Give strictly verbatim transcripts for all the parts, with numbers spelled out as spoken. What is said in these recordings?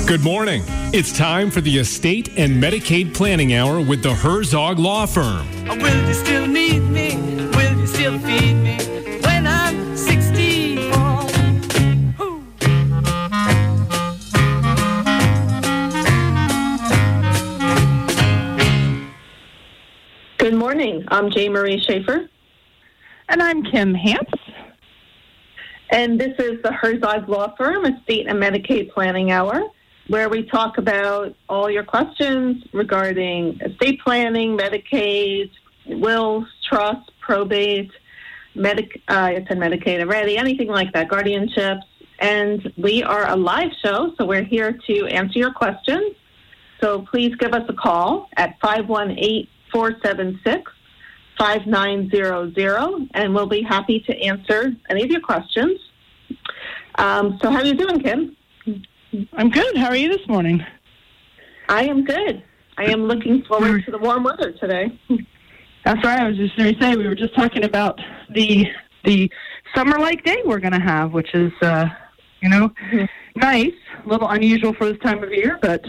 Good morning. It's time for the Estate and Medicaid Planning Hour with the Herzog Law Firm. Will you still need me? Will you still feed me when I'm sixty-four? Ooh. Good morning. I'm J. Marie Schaefer. And I'm Kim Hance. And this is the Herzog Law Firm Estate and Medicaid Planning Hour, where we talk about all your questions regarding estate planning, Medicaid, wills, trusts, probate, Medic- uh, I said Medicaid already, anything like that, guardianships. And we are a live show, so we're here to answer your questions. So please give us a call at five one eight, four seven six, five nine zero zero, and we'll be happy to answer any of your questions. Um, so how are you doing, Kim? I'm good. How are you this morning? I am good. I am looking forward to the warm weather today. That's right. I was just going to say, we were just talking about the the summer-like day we're going to have, which is, uh, you know, mm-hmm. nice. A little unusual for this time of year, but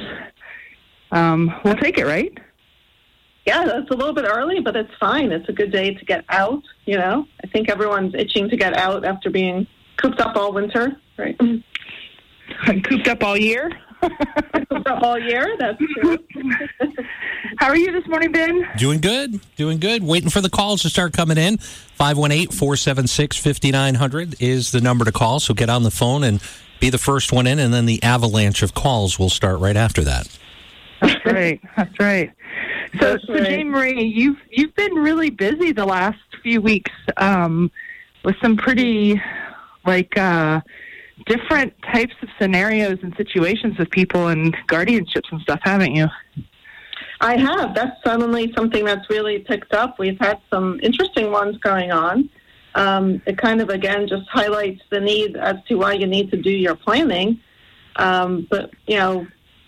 um, we'll take it, right? Yeah, that's a little bit early, but it's fine. It's a good day to get out, you know. I think everyone's itching to get out after being cooped up all winter, right? Cooped up all year? Cooped up all year, that's true. How are you this morning, Ben? Doing good, doing good. Waiting for the calls to start coming in. five one eight, four seven six, five nine zero zero is the number to call, so get on the phone and be the first one in, and then the avalanche of calls will start right after that. That's right, that's right. So, That's so right. Jane Marie, you've you've been really busy the last few weeks um, with some pretty, like, uh, different types of scenarios and situations with people and guardianships and stuff, haven't you? I have. That's suddenly something that's really picked up. We've had some interesting ones going on. Um, it kind of, again, just highlights the need as to why you need to do your planning. Um, but, you know,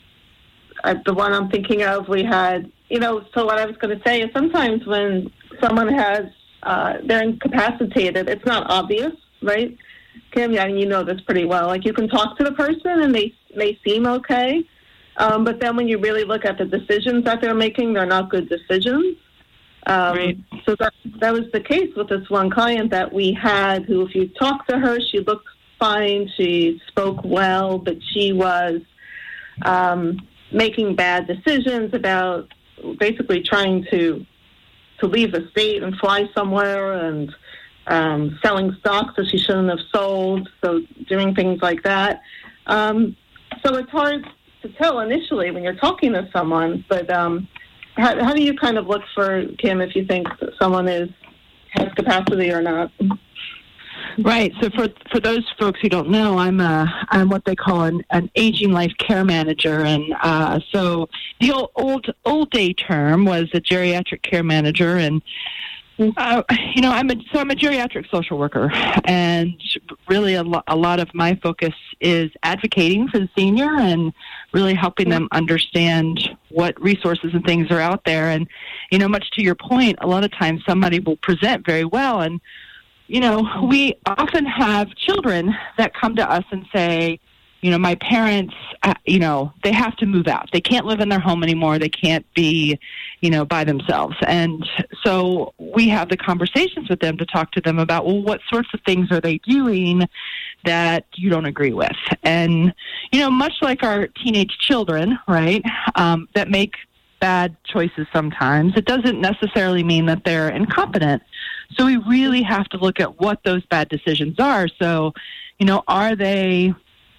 uh, the one I'm thinking of, we had, you know, so what I was going to say is sometimes when someone has, uh, they're incapacitated, it's not obvious, right? Kim, yeah, you know this pretty well. Like, you can talk to the person and they may seem okay, um, but then when you really look at the decisions that they're making, they're not good decisions. Um, right. So that that was the case with this one client that we had who, if you talk to her, she looked fine, she spoke well, but she was um, making bad decisions about basically trying to to leave the state and fly somewhere and um, selling stocks that she shouldn't have sold, so doing things like that. Um, so it's hard to tell initially when you're talking to someone, but um, how, how do you kind of look for, Kim, if you think that someone is has capacity or not? Right. So for for those folks who don't know, I'm a I'm what they call an, an aging life care manager, and uh, so the old, old old day term was a geriatric care manager, and uh, you know I'm a so I'm a geriatric social worker, and really a, lo- a lot of my focus is advocating for the senior and really helping them understand what resources and things are out there. And you know, much to your point, a lot of times somebody will present very well, and you know, we often have children that come to us and say, you know, my parents, uh, you know, they have to move out. They can't live in their home anymore. They can't be, you know, by themselves. And so we have the conversations with them to talk to them about, well, what sorts of things are they doing that you don't agree with? And, you know, much like our teenage children, right, um, that make bad choices sometimes, it doesn't necessarily mean that they're incompetent. So we really have to look at what those bad decisions are. So, you know, are they,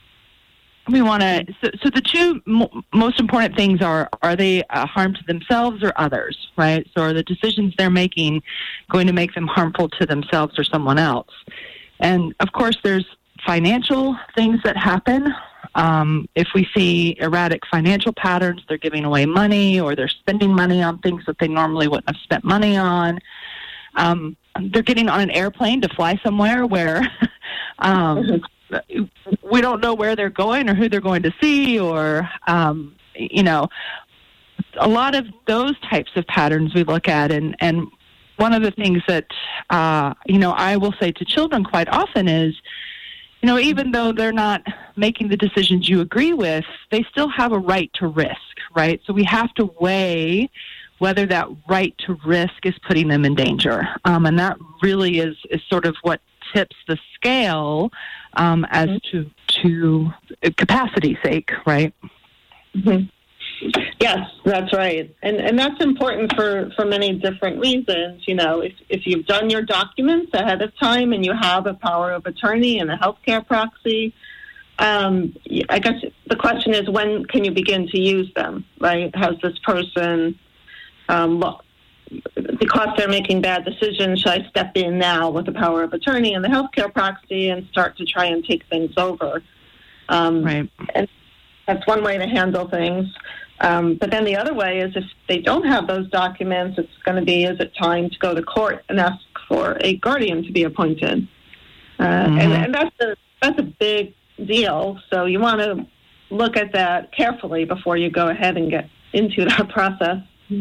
we want to, so, so the two mo- most important things are, are they a harm to themselves or others, right? So are the decisions they're making going to make them harmful to themselves or someone else? And, of course, there's financial things that happen. Um, if we see erratic financial patterns, they're giving away money or they're spending money on things that they normally wouldn't have spent money on. Um, they're getting on an airplane to fly somewhere where um, we don't know where they're going or who they're going to see, or, um, you know, a lot of those types of patterns we look at. And, and one of the things that, uh, you know, I will say to children quite often is, you know, even though they're not making the decisions you agree with, they still have a right to risk, right? So we have to weigh whether that right to risk is putting them in danger. Um, and that really is, is sort of what tips the scale um, as mm-hmm. to to capacity's sake, right? Mm-hmm. Yes, that's right. And and that's important for, for many different reasons. You know, if, if you've done your documents ahead of time and you have a power of attorney and a healthcare proxy, um, I guess the question is, when can you begin to use them, right? Has this person, um, look, because they're making bad decisions, should I step in now with the power of attorney and the healthcare proxy and start to try and take things over? Um, right. And that's one way to handle things. Um, but then the other way is if they don't have those documents, it's going to be, is it time to go to court and ask for a guardian to be appointed? Uh, mm-hmm. and, and that's a, that's a big deal. So you want to look at that carefully before you go ahead and get into that process.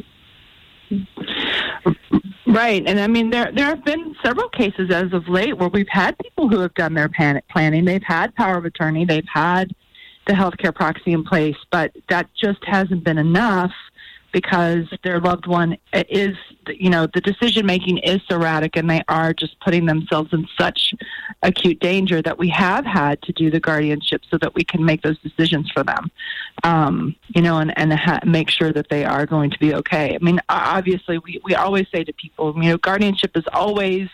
Right. And I mean, there there have been several cases as of late where we've had people who have done their panic planning. They've had power of attorney. They've had the healthcare proxy in place, but that just hasn't been enough because their loved one is, you know, the decision-making is so erratic and they are just putting themselves in such acute danger that we have had to do the guardianship so that we can make those decisions for them, um, you know, and, and ha- make sure that they are going to be okay. I mean, obviously, we, we always say to people, you know, guardianship is always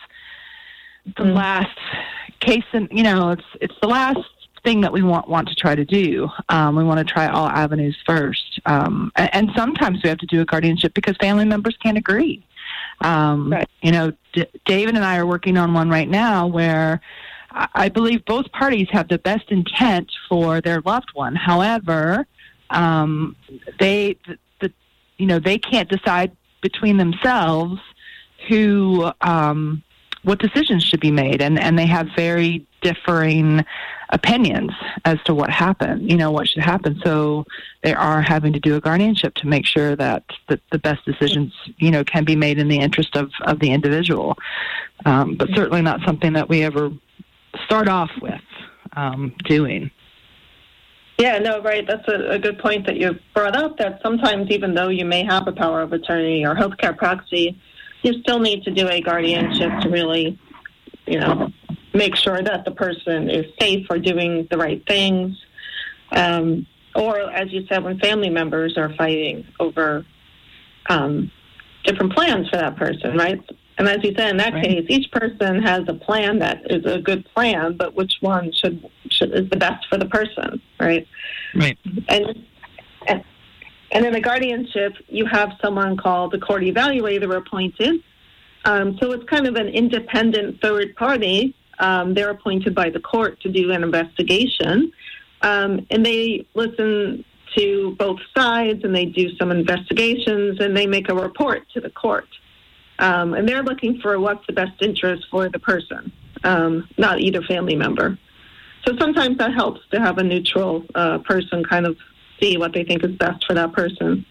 the mm. last case, and, you know, it's it's the last thing that we want want to try to do. Um, we want to try all avenues first. Um, and, and sometimes we have to do a guardianship because family members can't agree. Um, right. You know, D- David and I are working on one right now where I, I believe both parties have the best intent for their loved one. However, um, they, the, the, you know, they can't decide between themselves who, um, what decisions should be made. And, and they have very differing opinions as to what happened, you know, what should happen. So they are having to do a guardianship to make sure that the, the best decisions, you know, can be made in the interest of, of the individual. Um, but certainly not something that we ever start off with um, doing. Yeah, no, right. That's a, a good point that you brought up, that sometimes even though you may have a power of attorney or healthcare proxy, you still need to do a guardianship to really, you know, make sure that the person is safe or doing the right things. Um, or, as you said, when family members are fighting over um, different plans for that person, right? And as you said, in that right. case, each person has a plan that is a good plan, but which one should, should is the best for the person, right? Right. And, and And in a guardianship, you have someone called the court evaluator appointed. Um, so it's kind of an independent third party. Um, they're appointed by the court to do an investigation. Um, and they listen to both sides and they do some investigations and they make a report to the court. Um, and they're looking for what's the best interest for the person, um, not either family member. So sometimes that helps to have a neutral uh, person kind of see what they think is best for that person.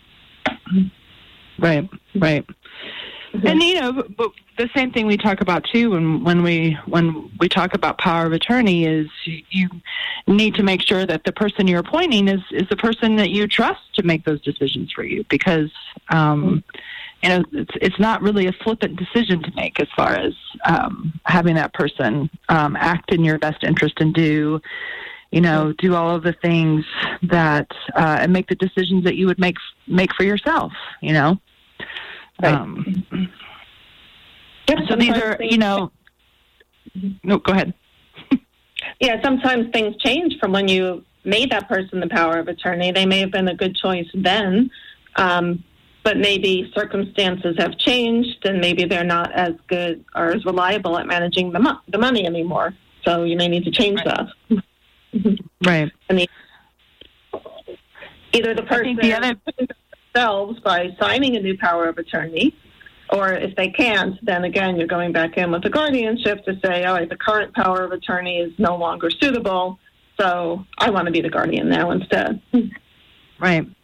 Right, right. Mm-hmm. And you know, but the same thing we talk about too when when we when we talk about power of attorney is you need to make sure that the person you're appointing is is the person that you trust to make those decisions for you, because um, you know it's it's not really a flippant decision to make as far as um, having that person um, act in your best interest and do. You know, do all of the things that uh, and make the decisions that you would make make for yourself. You know, right. um, yep, so these are you know. No, go ahead. Yeah, sometimes things change from when you made that person the power of attorney. They may have been a good choice then, um, but maybe circumstances have changed, and maybe they're not as good or as reliable at managing the mo- the money anymore. So you may need to change right. that. Right. I mean, either the person the other... themselves by signing a new power of attorney, or if they can't, then again, you're going back in with the guardianship to say, all right, the current power of attorney is no longer suitable, so I want to be the guardian now instead. Right. And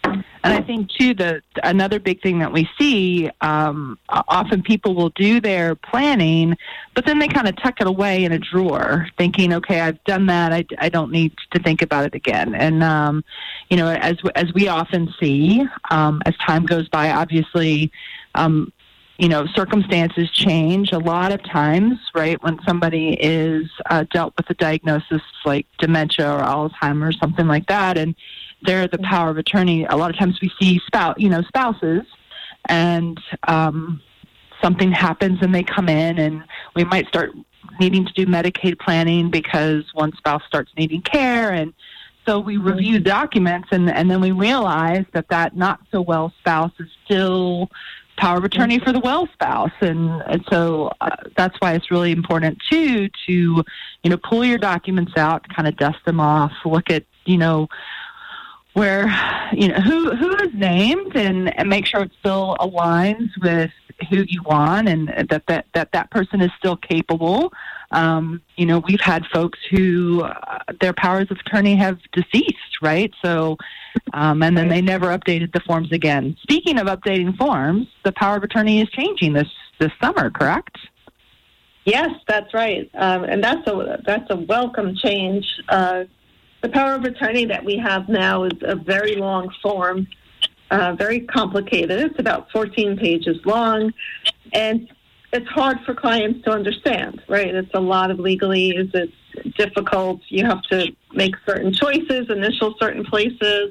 And I think, too, that another big thing that we see, um, often people will do their planning, but then they kind of tuck it away in a drawer, thinking, okay, I've done that. I, I don't need to think about it again. And, um, you know, as as we often see, um, as time goes by, obviously, um, you know, circumstances change a lot of times, right? When somebody is uh, dealt with a diagnosis like dementia or Alzheimer's, something like that, and they're the power of attorney. A lot of times we see spouse, you know, spouses, and um, something happens and they come in, and we might start needing to do Medicaid planning because one spouse starts needing care, and so we review documents, and, and then we realize that that not so well spouse is still power of attorney for the well spouse, and, and so uh, that's why it's really important too to, you know, pull your documents out, kind of dust them off, look at, you know, where, you know, who who is named, and, and make sure it still aligns with who you want, and that that, that, that person is still capable. Um, you know, we've had folks who uh, their powers of attorney have deceased, right? So, um, and then they never updated the forms again. Speaking of updating forms, the power of attorney is changing this this summer, correct? Yes, that's right, um, and that's a that's a welcome change. Uh, the power of attorney that we have now is a very long form, uh, very complicated. It's about fourteen pages long, and it's hard for clients to understand, right? It's a lot of legalese. It's difficult. You have to make certain choices, initial certain places.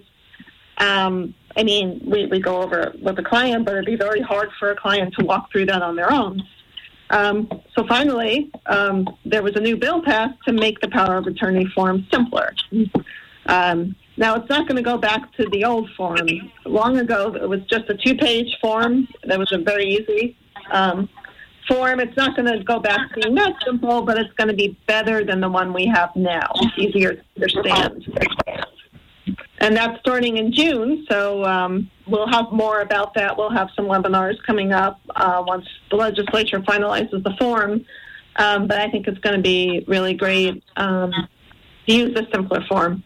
Um, I mean, we, we go over it with a client, but it'd be very hard for a client to walk through that on their own. Um, so finally, um, there was a new bill passed to make the power of attorney form simpler. Um, now, it's not going to go back to the old form. Long ago, it was just a two-page form. That was a very easy um, form. It's not going to go back to being that simple, but it's going to be better than the one we have now. It's easier to understand. And that's starting in June, so um, we'll have more about that. We'll have some webinars coming up uh, once the legislature finalizes the form. Um, but I think it's going to be really great um, to use a simpler form.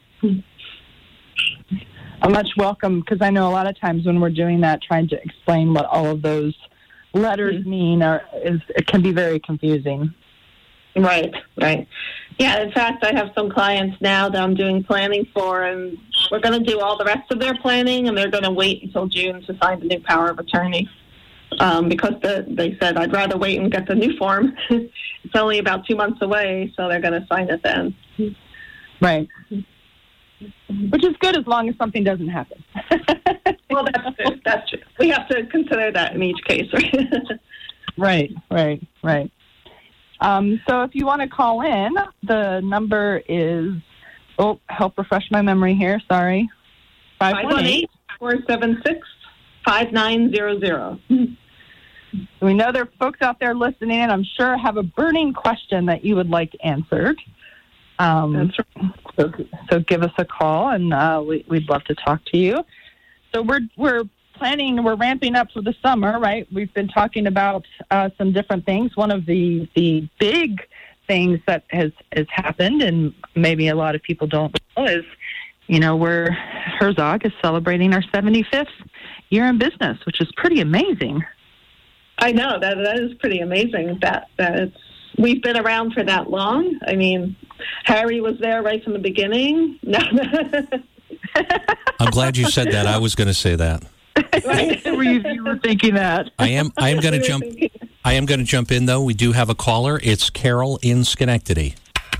A much welcome, because I know a lot of times when we're doing that, trying to explain what all of those letters mm-hmm. mean, are, is it can be very confusing. Right, right. Yeah, in fact, I have some clients now that I'm doing planning for, and we're going to do all the rest of their planning, and they're going to wait until June to sign the new power of attorney um, because the, they said, I'd rather wait and get the new form. It's only about two months away, so they're going to sign it then. Right. Which is good as long as something doesn't happen. Well, that's true. That's true. We have to consider that in each case, right? Right, right, right. Um, so if you want to call in, the number is, oh, help refresh my memory here, sorry. five one eight, four seven six, five nine zero zero. We know there are folks out there listening, and I'm sure have a burning question that you would like answered. Um, That's right. so, so give us a call, and uh, we, we'd love to talk to you. So we're we're planning, we're ramping up for the summer, right? We've been talking about uh, some different things. One of the the big things that has, has happened, and maybe a lot of people don't know, is, you know, we're, Herzog is celebrating our seventy-fifth year in business, which is pretty amazing. I know, that that is pretty amazing that, that it's, we've been around for that long. I mean, Harry was there right from the beginning. No. I'm glad you said that. I was going to say that. Right. You were thinking that. I am. I am going to jump. I am going to jump in though. We do have a caller. It's Carol in Schenectady.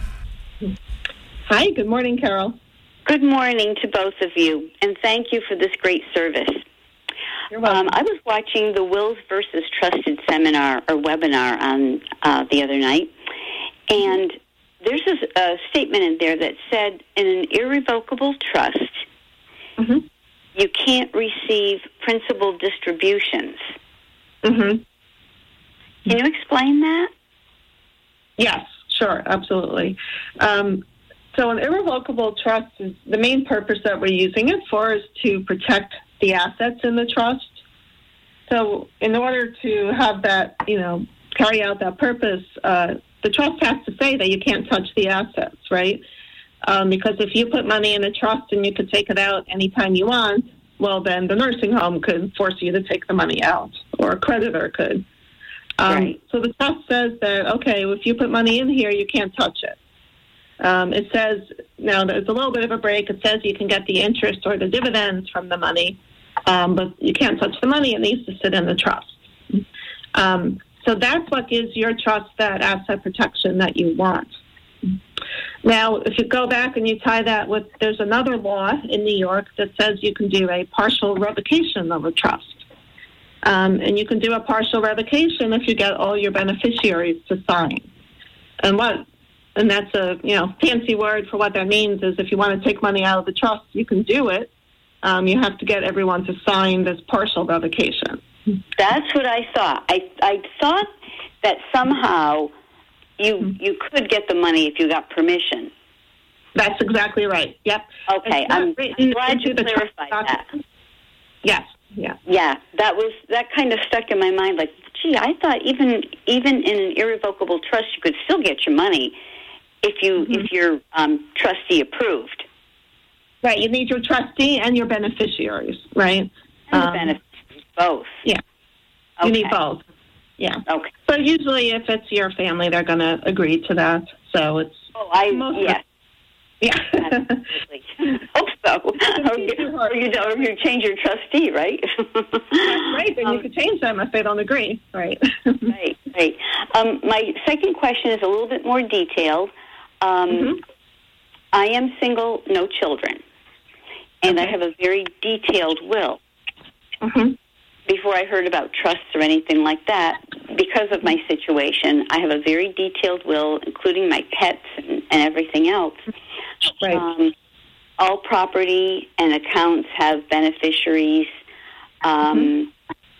Hi. Good morning, Carol. Good morning to both of you, and thank you for this great service. You're welcome. Um, I was watching the Wills versus Trusted seminar or webinar on uh, the other night, and there's a, a statement in there that said, in an irrevocable trust, mm-hmm. you can't receive principal distributions. Mm-hmm. Can you explain that? Yes, sure, absolutely. Um, so an irrevocable trust, is the main purpose that we're using it for is to protect the assets in the trust. So in order to have that, you know, carry out that purpose, uh, the trust has to say that you can't touch the assets, right? Um, because if you put money in a trust and you could take it out anytime you want, well, then the nursing home could force you to take the money out, or a creditor could. Um, Right. So the trust says that, okay, if you put money in here, you can't touch it. Um, it says, now there's a little bit of a break. It says you can get the interest or the dividends from the money, um, but you can't touch the money. It needs to sit in the trust. Um, so that's what gives your trust that asset protection that you want. Now, if you go back and you tie that with, there's another law in New York that says you can do a partial revocation of a trust. Um, and you can do a partial revocation if you get all your beneficiaries to sign. And what, and that's a you know fancy word for what that means is if you want to take money out of the trust, you can do it. Um, you have to get everyone to sign this partial revocation. That's what I thought. I I thought that somehow you you could get the money if you got permission. That's exactly right. Yep. Okay, It's not I'm, written I'm glad into you the trust clarified that. document. Yes. Yeah. Yeah, that was that kind of stuck in my mind. Like, gee, I thought even even in an irrevocable trust, you could still get your money if you Mm-hmm. if you're um, trustee approved. Right. You need your trustee and your beneficiaries. Right. And the Um, benefits both. Yeah. Okay. You need both. Yeah. Okay. So usually, if it's your family, they're going to agree to that. So it's Oh, I Most of- yes. yeah. Absolutely. Hope so. Or you, or, you, or you change your trustee, right? That's right. Then you Um, could change them if they don't agree. Right. Right, right. Um, my second question is a little bit more detailed. Um, Mhm. I am single, no children, and I Okay. have a very detailed will. Mhm. Before I heard about trusts or anything like that, because of my situation, I have a very detailed will, including my pets and, and everything else. Right. Um, all property and accounts have beneficiaries. Um,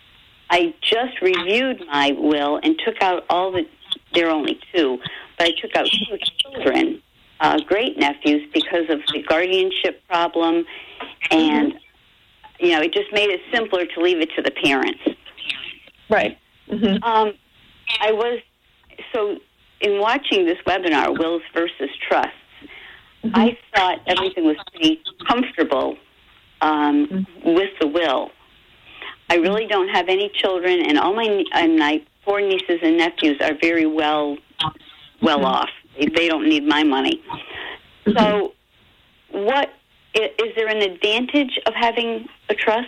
I just reviewed my will and took out all the, there are only two, but I took out two children, uh, great nephews, because of the guardianship problem, and, you know, it just made it simpler to leave it to the parents. Right. Mhm. Um, I was, so in watching this webinar, Wills versus Trusts, Mhm. I thought everything was pretty comfortable um, Mm-hmm. with the will. I really don't have any children, and all my and my four nieces and nephews are very well well Mhm. off. They, they don't need my money. Mhm. So, what i- is there an advantage of having a trust?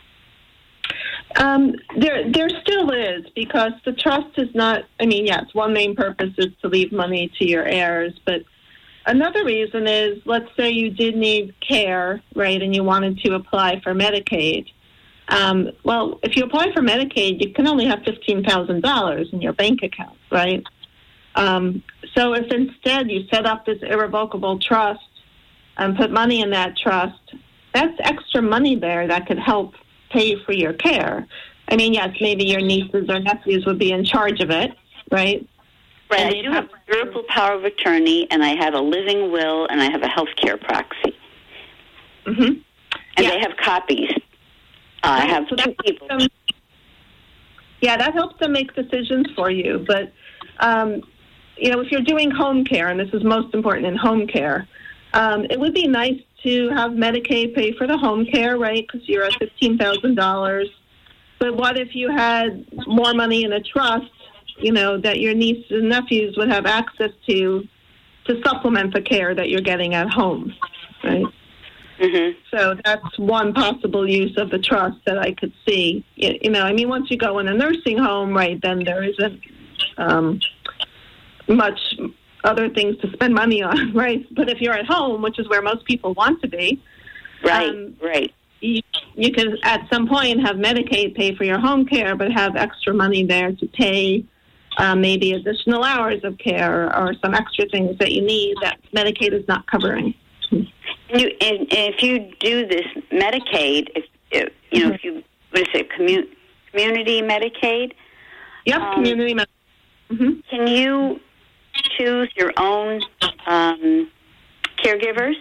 Um, there, there still is, because the trust is not, I mean, yes, one main purpose is to leave money to your heirs, but another reason is, let's say you did need care, right, and you wanted to apply for Medicaid. Um, well, if you apply for Medicaid, you can only have fifteen thousand dollars in your bank account, right? Um, so if instead you set up this irrevocable trust and put money in that trust, that's extra money there that could help pay for your care. I mean, yes, maybe your nieces or nephews would be in charge of it, right? Right. And I they'd do have a durable power of attorney, and I have a living will, and I have a health care proxy. Mm-hmm. And Yeah. they have copies. Uh, I Right, have so two that people. helps them- yeah, that helps them make decisions for you. But, um, you know, if you're doing home care, and this is most important in home care, um, it would be nice to have Medicaid pay for the home care, right, because you're at fifteen thousand dollars. But what if you had more money in a trust, you know, that your nieces and nephews would have access to to supplement the care that you're getting at home, right? Mm-hmm. So that's one possible use of the trust that I could see. You you know, I mean, once you go in a nursing home, right, then there isn't um, much other things to spend money on, right? But if you're at home, which is where most people want to be, Right, um, right. you, you can at some point have Medicaid pay for your home care, but have extra money there to pay uh, maybe additional hours of care or some extra things that you need that Medicaid is not covering. And, you, and, and if you do this Medicaid, if, if you know, if you what is it, commu- community Medicaid? Yep, Um, community Medicaid. Mm-hmm. Can you choose your own um, caregivers?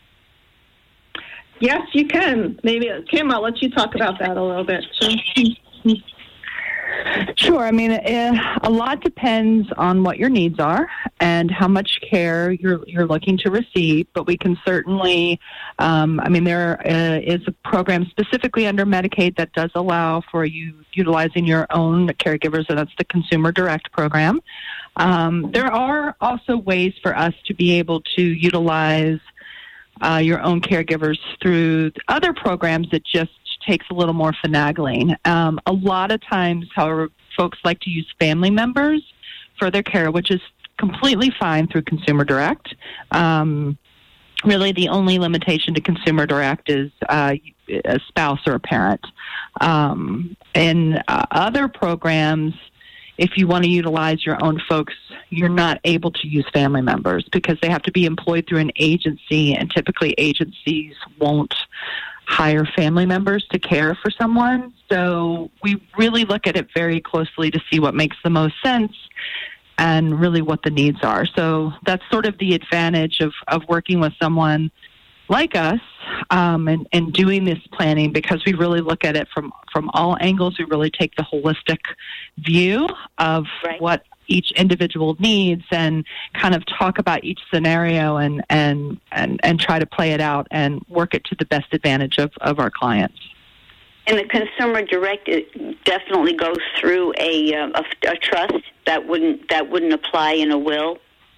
Yes, you can. Maybe, Kim, I'll let you talk about that a little bit. Sure. Sure. I mean, uh, a lot depends on what your needs are and how much care you're you're looking to receive. But we can certainly, um, I mean, there uh, is a program specifically under Medicaid that does allow for you utilizing your own caregivers, and that's the Consumer Direct program. Um, there are also ways for us to be able to utilize uh, your own caregivers through other programs that just takes a little more finagling. Um, a lot of times, however, folks like to use family members for their care, which is completely fine through Consumer Direct. Um, really, the only limitation to Consumer Direct is uh, a spouse or a parent. Um, in uh, other programs, if you want to utilize your own folks, you're not able to use family members because they have to be employed through an agency, and typically agencies won't hire family members to care for someone. So we really look at it very closely to see what makes the most sense and really what the needs are. So that's sort of the advantage of, of working with someone like us um, and, and doing this planning, because we really look at it from, from all angles. We really take the holistic view of right. what each individual needs and kind of talk about each scenario and, and, and, and try to play it out and work it to the best advantage of, of our clients. And the Consumer Direct it definitely goes through a, a, a trust that wouldn't that wouldn't apply in a will,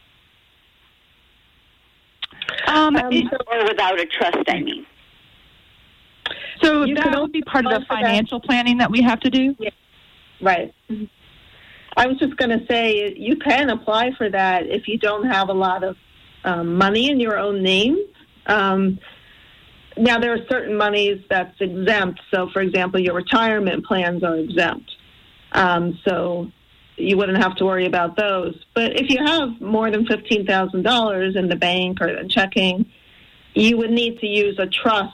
um, Um, it, or without a trust. I mean, so You that could would be part of the apply for that. financial planning that we have to do. Right. I was just going to say you can apply for that if you don't have a lot of um, money in your own name. Um, now, there are certain monies that's exempt. So, for example, your retirement plans are exempt. Um, so you wouldn't have to worry about those. But if you have more than fifteen thousand dollars in the bank or in checking, you would need to use a trust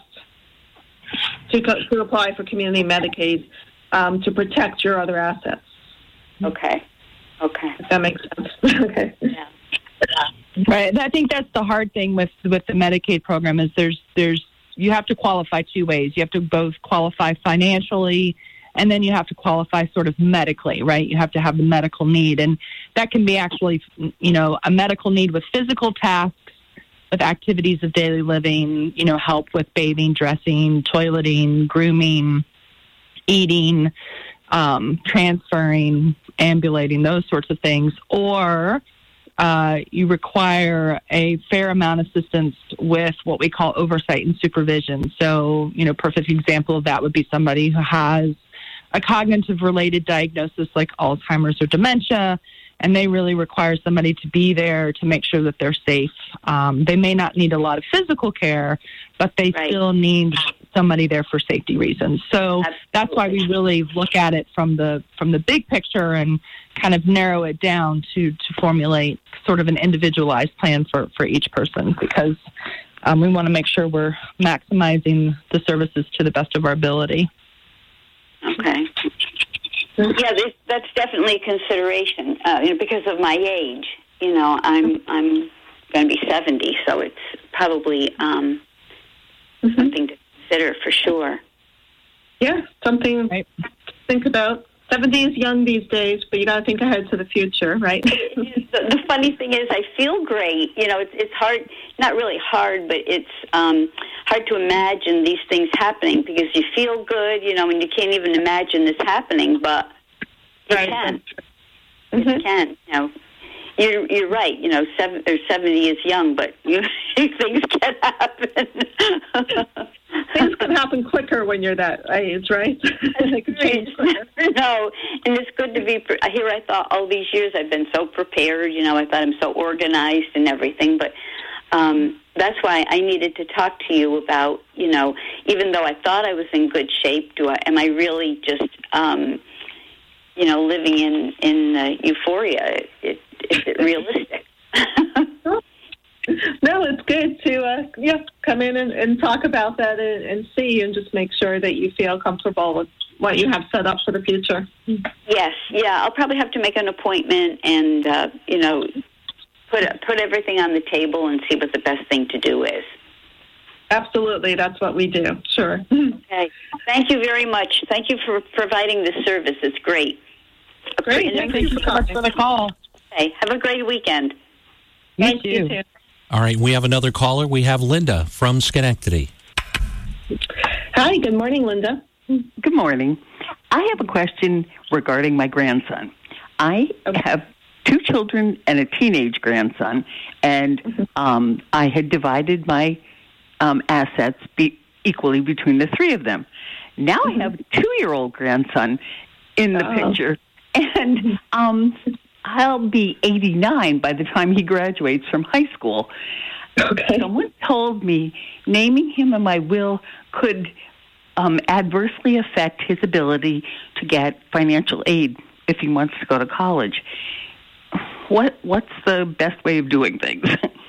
to, co- to apply for community Medicaid um, to protect your other assets. okay, okay, If that makes sense. Okay. yeah. Right. I think that's the hard thing with with the Medicaid program is there's there's you have to qualify two ways. You have to both qualify financially, and then you have to qualify sort of medically, right? You have to have the medical need, and that can be actually, you know, a medical need with physical tasks, with activities of daily living, you know, help with bathing, dressing, toileting, grooming, eating, um, transferring, ambulating, those sorts of things, or uh, you require a fair amount of assistance with what we call oversight and supervision. So, you know, perfect example of that would be somebody who has a cognitive-related diagnosis like Alzheimer's or dementia, and they really require somebody to be there to make sure that they're safe. Um, they may not need a lot of physical care, but they Right. still need somebody there for safety reasons. So Absolutely. that's why we really look at it from the from the big picture and kind of narrow it down to, to formulate sort of an individualized plan for, for each person, because um, we want to make sure we're maximizing the services to the best of our ability. Okay. Yeah, this, that's definitely a consideration. Uh, you know, because of my age, you know, I'm I'm going to be seventy, so it's probably um, Mhm. something to consider for sure. Yeah, something Right. to think about. seventy is young these days, but you got to think ahead to the future, right? the, the funny thing is, I feel great. You know, it's it's hard, not really hard, but it's um, hard to imagine these things happening because you feel good, you know, and you can't even imagine this happening, but you Right. can. Mhm. You can. You know, you're you're right. You know, seven or seventy is young, but you things can happen. Things can happen quicker when you're that age, right? They can change quicker. No, and it's good to be pre- here. I thought all these years I've been so prepared. You know, I thought I'm so organized and everything, but um, that's why I needed to talk to you about. You know, even though I thought I was in good shape, do I? Am I really just, um, you know, living in in uh, euphoria? It, is it realistic? No, it's good to uh, yeah come in and, and talk about that and, and see and just make sure that you feel comfortable with what you have set up for the future. Yes, yeah. I'll probably have to make an appointment and uh, you know put put everything on the table and see what the best thing to do is. Absolutely, that's what we do. Sure. Okay. Thank you very much. Thank you for providing this service. It's great. Great. And Thank Thank you so much for the call. Okay, have a great weekend. You Thank too. you too. All right, we have another caller. We have Linda from Schenectady. Hi, good morning, Linda. Good morning. I have a question regarding my grandson. I have two children and a teenage grandson, and um, I had divided my um, assets be- equally between the three of them. Now I have a two-year-old grandson in the Oh. picture, and um, I'll be eighty-nine by the time he graduates from high school. Okay. Someone told me naming him in my will could um, adversely affect his ability to get financial aid if he wants to go to college. What What's the best way of doing things?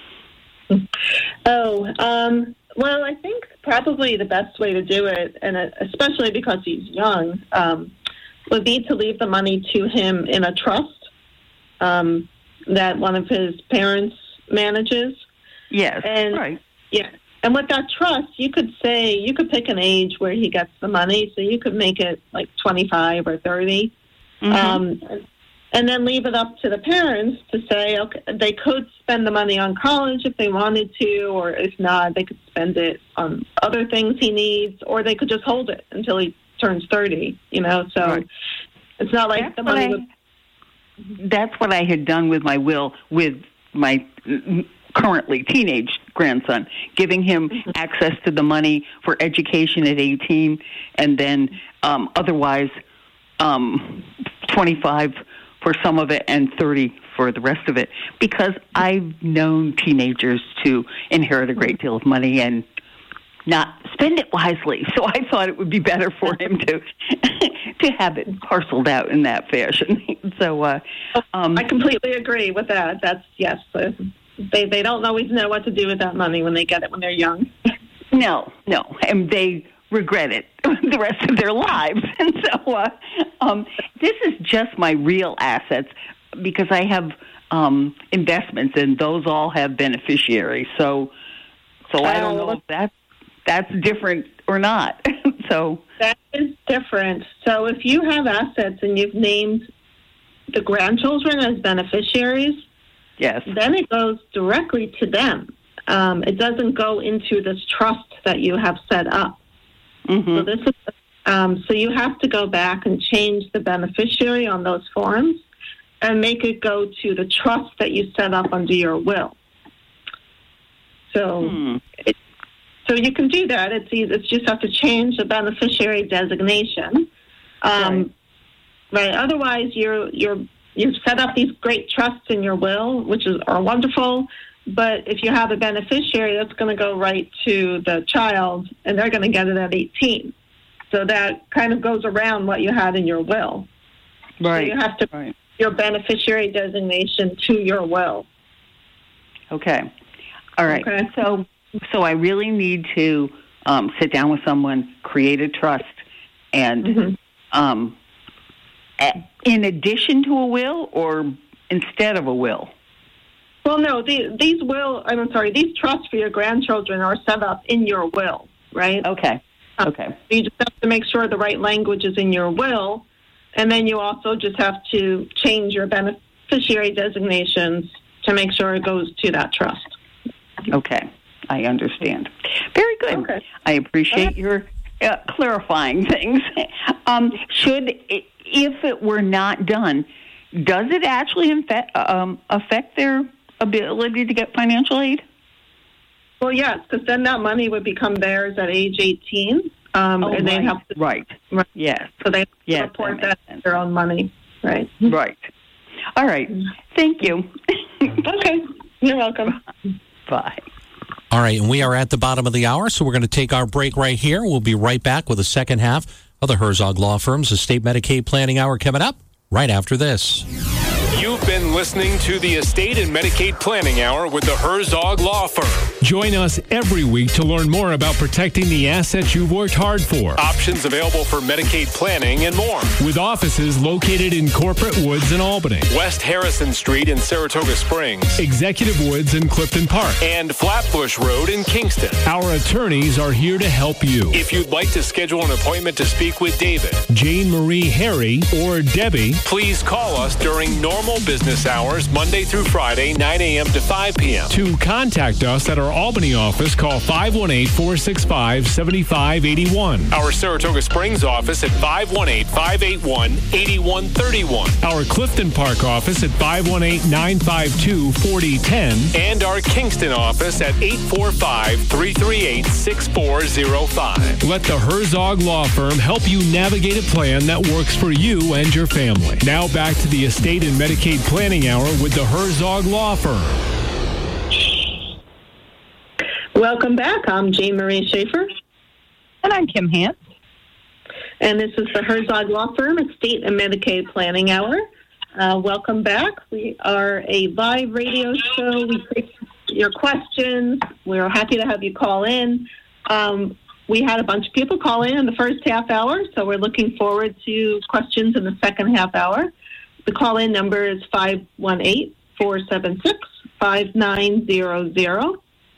Oh, um, well, I think probably the best way to do it, and especially because he's young, um, would be to leave the money to him in a trust um, that one of his parents manages. Yes, And right. yeah, and with that trust, you could say you could pick an age where he gets the money, so you could make it like twenty-five or thirty, Mhm. um, and then leave it up to the parents to say, okay, they could spend the money on college if they wanted to, or if not, they could spend it on other things he needs, or they could just hold it until he turns thirty. You know, so Right. it's not like That's the what money I- would. That's what I had done with my will with my mm, currently teenage grandson, giving him access to the money for education at eighteen, and then um, otherwise um, twenty-five for some of it and thirty for the rest of it, because I've known teenagers to inherit a great deal of money and not spend it wisely. So I thought it would be better for him to to have it parceled out in that fashion. So uh, um, I completely agree with that. That's yes. Uh, They they don't always know what to do with that money when they get it when they're young. no, no, and they regret it the rest of their lives. And so uh, um, this is just my real assets, because I have um, investments, and those all have beneficiaries. So so I don't know if that's that's different or not. So That is different. So if you have assets and you've named the grandchildren as beneficiaries, yes, then it goes directly to them. Um, it doesn't go into this trust that you have set up. mm-hmm. So this is um, so you have to go back and change the beneficiary on those forms and make it go to the trust that you set up under your will. So, Hmm. it, so you can do that. It's easy. It's just have to change the beneficiary designation, um, right. right? Otherwise, you're you're you've set up these great trusts in your will, which is are wonderful. But if you have a beneficiary, that's going to go right to the child, and they're going to get it at eighteen. So that kind of goes around what you had in your will. Right. So you have to right. your beneficiary designation to your will. Okay. All right. Okay. So, so I really need to um, sit down with someone, create a trust, and Mm-hmm. um, a- in addition to a will or instead of a will. Well, no, the, these will, I'm sorry, these trusts for your grandchildren are set up in your will, right? Okay. Um, Okay. You just have to make sure the right language is in your will, and then you also just have to change your beneficiary designations to make sure it goes to that trust. Okay. I understand. Very good. Okay. I appreciate your uh, clarifying things. um, should, if it were not done, does it actually infect, um, affect their ability to get financial aid? Well, yes, because then that money would become theirs at age eighteen, um, Oh, and they'd right. have to, Right. Right. Yes. so they Yes, report that that makes as sense. their own money, right? Right. All right. Thank you. Okay, you're welcome. Bye. All right, and we are at the bottom of the hour, so we're going to take our break right here. We'll be right back with the second half of the Herzog Law Firm's Estate Medicaid Planning Hour coming up right after this. You've been listening to the Estate and Medicaid Planning Hour with the Herzog Law Firm. Join us every week to learn more about protecting the assets you've worked hard for. Options available for Medicaid planning and more. With offices located in Corporate Woods in Albany, West Harrison Street in Saratoga Springs, Executive Woods in Clifton Park, and Flatbush Road in Kingston. Our attorneys are here to help you. If you'd like to schedule an appointment to speak with David, Jane Marie, Harry, or Debbie, please call us during normal business hours, Monday through Friday, nine a.m. to five p.m. To contact us at our Albany office, call five one eight, four six five, seven five eight one. Our Saratoga Springs office at five one eight, five eight one, eight one three one. Our Clifton Park office at five one eight, nine five two, four zero one zero. And our Kingston office at eight four five, three three eight, six four zero five. Let the Herzog Law Firm help you navigate a plan that works for you and your family. Now back to the Estate and Medicaid Planning Hour with the Herzog Law Firm. Welcome back. I'm Jane Marie Schaefer. And I'm Kim Hance. And this is the Herzog Law Firm Estate and Medicaid Planning Hour. Uh, welcome back. We are a live radio show. We take your questions. We're happy to have you call in. Um, we had a bunch of people call in in the first half hour, so we're looking forward to questions in the second half hour. The call-in number is five one eight, four seven six, five nine zero zero.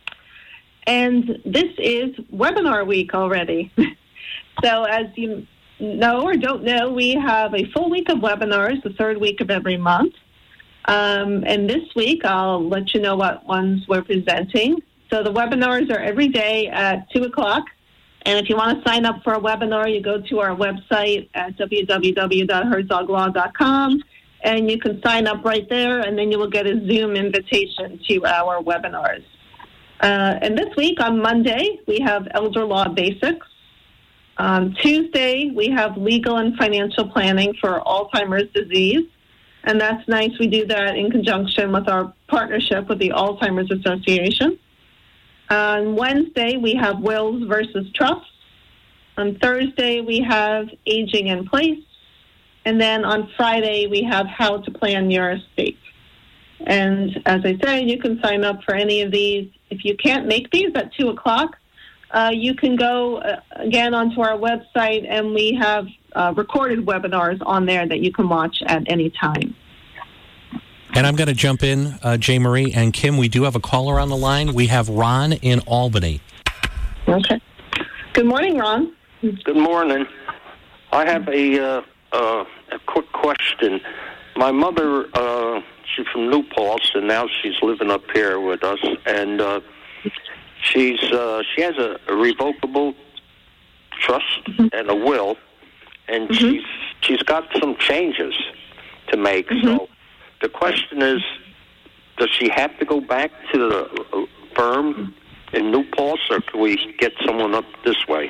And this is webinar week already. So as you know or don't know, we have a full week of webinars, the third week of every month. Um, and this week, I'll let you know what ones we're presenting. So the webinars are every day at two o'clock. And if you want to sign up for a webinar, you go to our website at w w w dot herzog law dot com. And you can sign up right there, and then you will get a Zoom invitation to our webinars. Uh, and this week, on Monday, we have Elder Law Basics. On Tuesday, we have Legal and Financial Planning for Alzheimer's Disease. And that's nice. We do that in conjunction with our partnership with the Alzheimer's Association. On Wednesday, we have Wills versus Trusts. On Thursday, we have Aging in Place. And then on Friday, we have How to Plan Your Estate. And as I said, you can sign up for any of these. If you can't make these at two o'clock, uh, you can go, uh, again, onto our website, and we have uh, recorded webinars on there that you can watch at any time. And I'm going to jump in, uh, Jay Marie and Kim. We do have a caller on the line. We have Ron in Albany. Okay. Good morning, Ron. Good morning. I have a, uh, uh, a quick question. My mother, uh, she's from New Paltz, and now she's living up here with us. And uh, she's uh, she has a, a revocable trust mm-hmm. and a will, and mm-hmm. she's she's got some changes to make. Mm-hmm. So the question is, does she have to go back to the firm in New Paltz, or can we get someone up this way?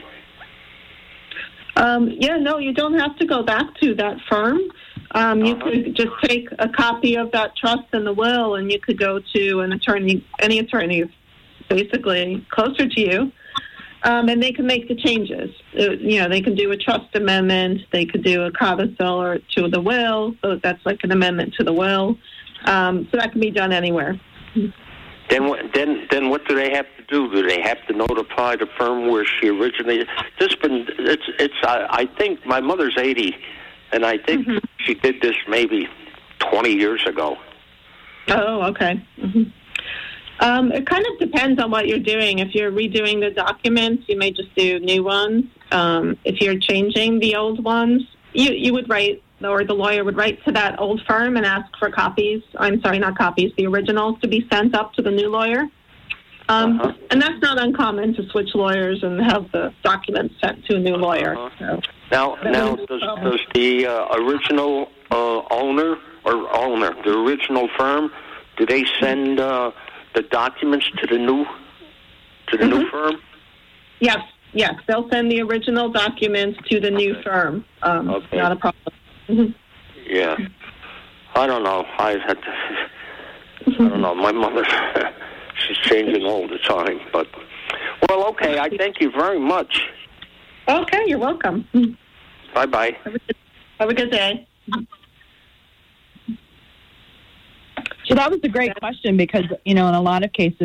Um, yeah, no, you don't have to go back to that firm. Um, you uh-huh. could just take a copy of that trust and the will, and you could go to an attorney, any attorney, basically closer to you, um, and they can make the changes. Uh, you know, they can do a trust amendment. They could do a codicil or to the will. So that's like an amendment to the will. Um, so that can be done anywhere. Then, then, then, what do they have to do? Do they have to notify the firm where she originated? This been it's it's. I, I think my mother's eighty, and I think mm-hmm. she did this maybe twenty years ago. Oh, okay. Mm-hmm. Um, it kind of depends on what you're doing. If you're redoing the documents, you may just do new ones. Um, if you're changing the old ones, you you would write, or the lawyer would write to that old firm and ask for copies. I'm sorry, not copies, the originals to be sent up to the new lawyer. Um, uh-huh. And that's not uncommon to switch lawyers and have the documents sent to a new lawyer. Uh-huh. So, now, now does, does the uh, original uh, owner or owner, the original firm, do they send uh, the documents to the new to the mm-hmm. new firm? Yes, yes, they'll send the original documents to the new okay. firm. Um, okay. Not a problem. Mm-hmm. Yeah, I don't know. I had to, I don't know. My mother, she's changing all the time. But well, okay. I thank you very much. Okay, you're welcome. Bye bye. Have a good, have a good day. So that was a great question because, you know, in a lot of cases,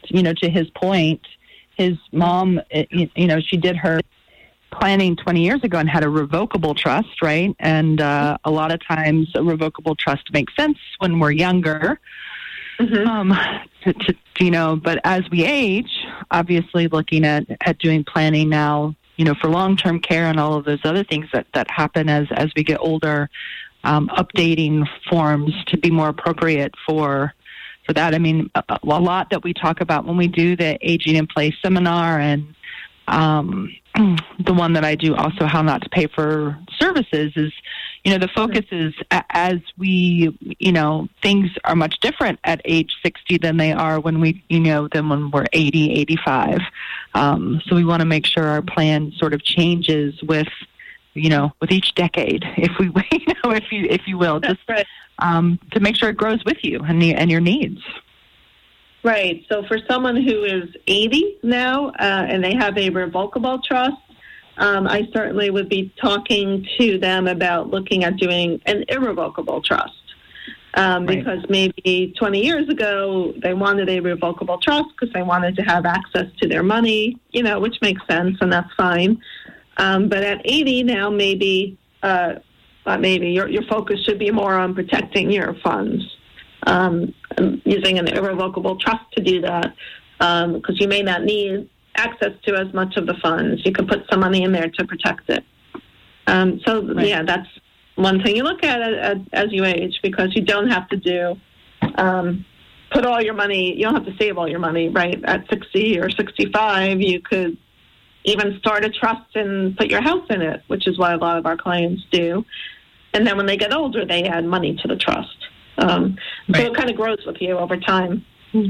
you know, to his point, his mom, you know, she did her planning twenty years ago and had a revocable trust, right? And uh, a lot of times a revocable trust makes sense when we're younger. Mm-hmm. Um, to, to, you know, but as we age, obviously looking at, at doing planning now, you know, for long-term care and all of those other things that, that happen as, as we get older, um, updating forms to be more appropriate for for that. I mean, a, a lot that we talk about when we do the Aging in Place seminar, and um, the one that I do also, How Not to Pay for Services, is, you know, the focus is as we, you know, things are much different at age sixty than they are when we, you know, than when we're eighty, eighty-five. Um, so we want to make sure our plan sort of changes with, you know, with each decade, if we, you know, if you, if you will, just right. um, to make sure it grows with you and the, and your needs. Right. So for someone who is eighty now uh, and they have a revocable trust, um, I certainly would be talking to them about looking at doing an irrevocable trust. Um, right. Because maybe twenty years ago, they wanted a revocable trust because they wanted to have access to their money, you know, which makes sense, and that's fine. Um, but at eighty now, maybe, uh, not maybe, your, your focus should be more on protecting your funds. Um, using an irrevocable trust to do that, because um, you may not need access to as much of the funds. You can put some money in there to protect it. Um, so, right. yeah, that's one thing you look at as, as you age, because you don't have to do, um, put all your money, you don't have to save all your money, right? At sixty or sixty-five, you could even start a trust and put your house in it, which is what a lot of our clients do. And then when they get older, they add money to the trust. Um, right. So it kind of grows with you over time.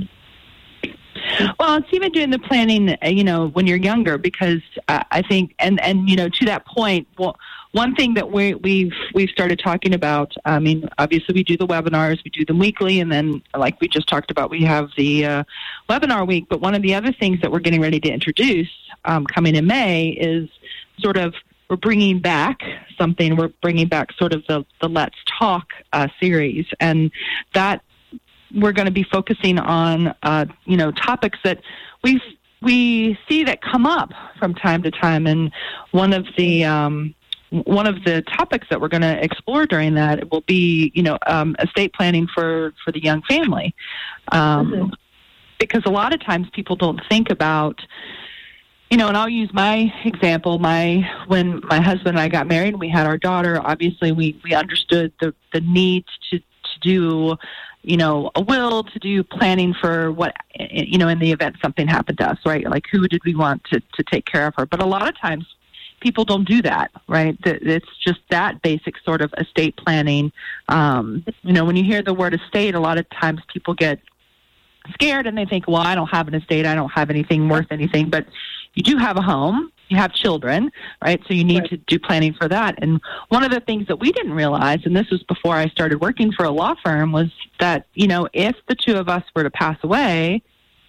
Well, it's even doing the planning, you know, when you're younger, because uh, I think, and, and, you know, to that point, well, one thing that we, we've, we've started talking about, I mean, obviously we do the webinars, we do them weekly, and then like we just talked about, we have the uh, webinar week, but one of the other things that we're getting ready to introduce um, coming in May is sort of, we're bringing back something. We're bringing back sort of the, the Let's Talk uh, series, and that we're going to be focusing on, uh, you know, topics that we we see that come up from time to time. And one of the um, one of the topics that we're going to explore during that will be, you know, um, estate planning for for the young family, um, mm-hmm. because a lot of times people don't think about. You know, and I'll use my example. My when my husband and I got married, and we had our daughter. Obviously, we, we understood the, the need to, to do, you know, a will, to do planning for what, you know, in the event something happened to us, right? Like, who did we want to, to take care of her? But a lot of times, people don't do that, right? It's just that basic sort of estate planning. Um, you know, when you hear the word estate, a lot of times people get scared and they think, well, I don't have an estate, I don't have anything worth anything, but you do have a home, you have children, right? So you need right. to do planning for that. And one of the things that we didn't realize, and this was before I started working for a law firm, was that, you know, if the two of us were to pass away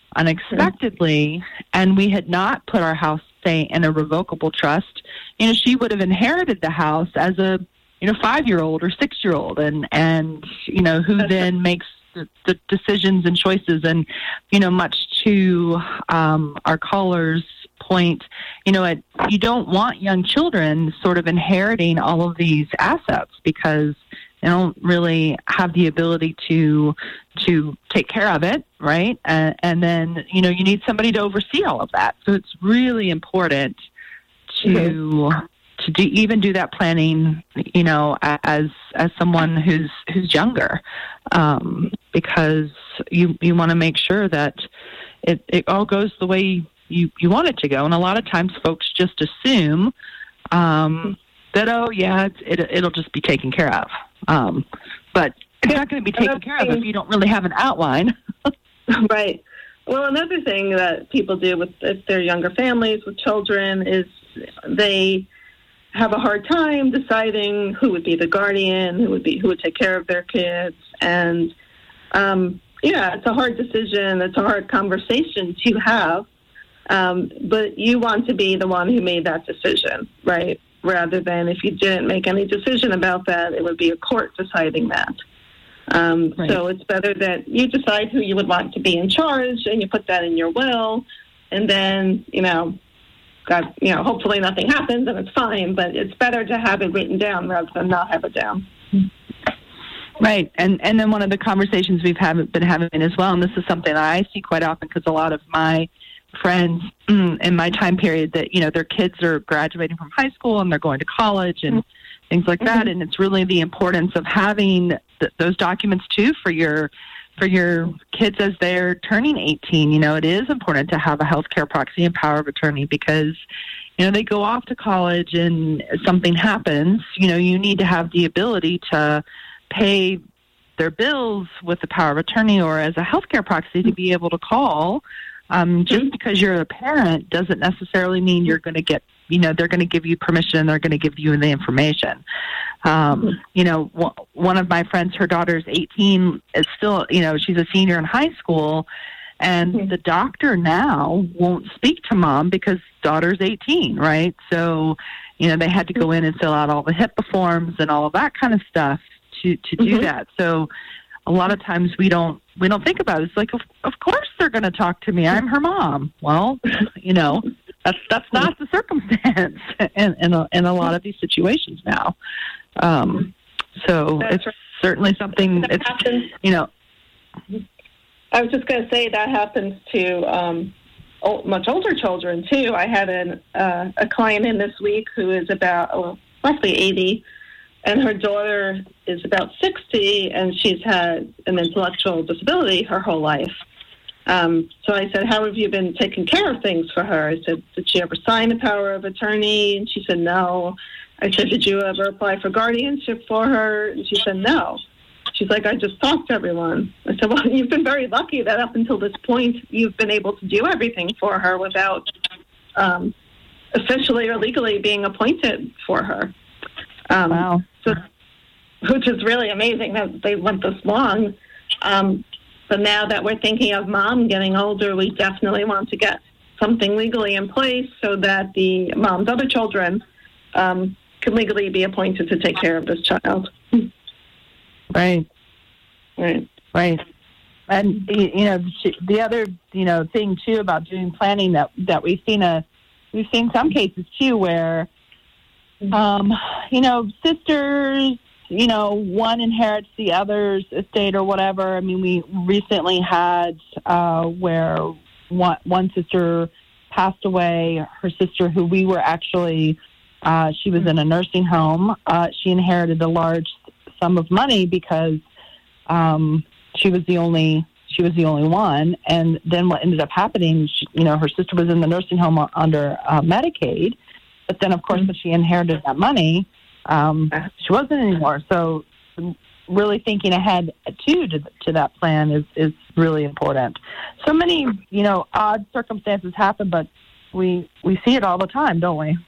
unexpectedly mm-hmm. and we had not put our house, say, in a revocable trust, you know, she would have inherited the house as a, you know, five-year-old or six-year-old, and, and you know, who then makes the, the decisions and choices. And, you know, much to um, our callers' point, you know, it, you don't want young children sort of inheriting all of these assets because they don't really have the ability to to take care of it, right? Uh, and then, you know, you need somebody to oversee all of that. So it's really important to mm-hmm. to do, even do that planning, you know, as as someone who's who's younger, um, because you you want to make sure that it, it all goes the way you, you want it to go. And a lot of times folks just assume um, that, oh, yeah, it's, it, it'll just be taken care of. Um, but it's not going to be taken care of if you don't really have an outline. Right. Well, another thing that people do with if they're younger families with children is they have a hard time deciding who would be the guardian, who would be who would take care of their kids. And, um, yeah, it's a hard decision. It's a hard conversation to have. Um, but you want to be the one who made that decision, right? Rather than if you didn't make any decision about that, it would be a court deciding that. Um, Right. So it's better that you decide who you would want to be in charge, and you put that in your will, and then, you know, God, you know, hopefully nothing happens and it's fine, but it's better to have it written down rather than not have it down. Right, and and then one of the conversations we've have, been having as well, and this is something that I see quite often because a lot of my friends mm, in my time period that, you know, their kids are graduating from high school and they're going to college and mm-hmm. things like that, and it's really the importance of having th- those documents too for your for your kids as they're turning eighteen. You know, it is important to have a healthcare proxy and power of attorney because, you know, they go off to college and something happens, you know, you need to have the ability to pay their bills with the power of attorney or as a healthcare proxy to be able to call. Um, just because you're a parent doesn't necessarily mean you're going to get, you know, they're going to give you permission and they're going to give you the information. Um, you know, w- one of my friends, her daughter's eighteen, is still, you know, she's a senior in high school, and mm-hmm. the doctor now won't speak to mom because daughter's eighteen, right? So, you know, they had to go in and fill out all the HIPAA forms and all of that kind of stuff to, to do mm-hmm. that. So a lot of times we don't we don't think about it. It's like, of, of course they're going to talk to me. I'm her mom. Well, you know, that's that's not the circumstance in in a, in a lot of these situations now. Um, so that's it's right. certainly something. That it's happens. You know. I was just going to say that happens to um, old, much older children too. I had an, uh, a client in this week who is about oh, roughly eighty. And her daughter is about sixty, and she's had an intellectual disability her whole life. Um, so I said, how have you been taking care of things for her? I said, did she ever sign a power of attorney? And she said, no. I said, did you ever apply for guardianship for her? And she said, no. She's like, I just talked to everyone. I said, well, you've been very lucky that up until this point you've been able to do everything for her without um, officially or legally being appointed for her. Um, wow. So, which is really amazing that they went this long. Um, but now that we're thinking of mom getting older, we definitely want to get something legally in place so that the mom's other children um, can legally be appointed to take care of this child. Right. Right. Right. And, you know, the other, you know, thing, too, about doing planning that, that we've seen a, we've seen some cases, too, where Um, you know, sisters, you know, one inherits the other's estate or whatever. I mean, we recently had uh, where one, one sister passed away. Her sister, who we were actually, uh, she was in a nursing home. Uh, she inherited a large sum of money because um, she was the only she was the only one. And then what ended up happening, she, you know, her sister was in the nursing home under uh, Medicaid. But then, of course, when she inherited that money, um, she wasn't anymore. So really thinking ahead, too, to, to that plan is, is really important. So many, you know, odd circumstances happen, but we we see it all the time, don't we?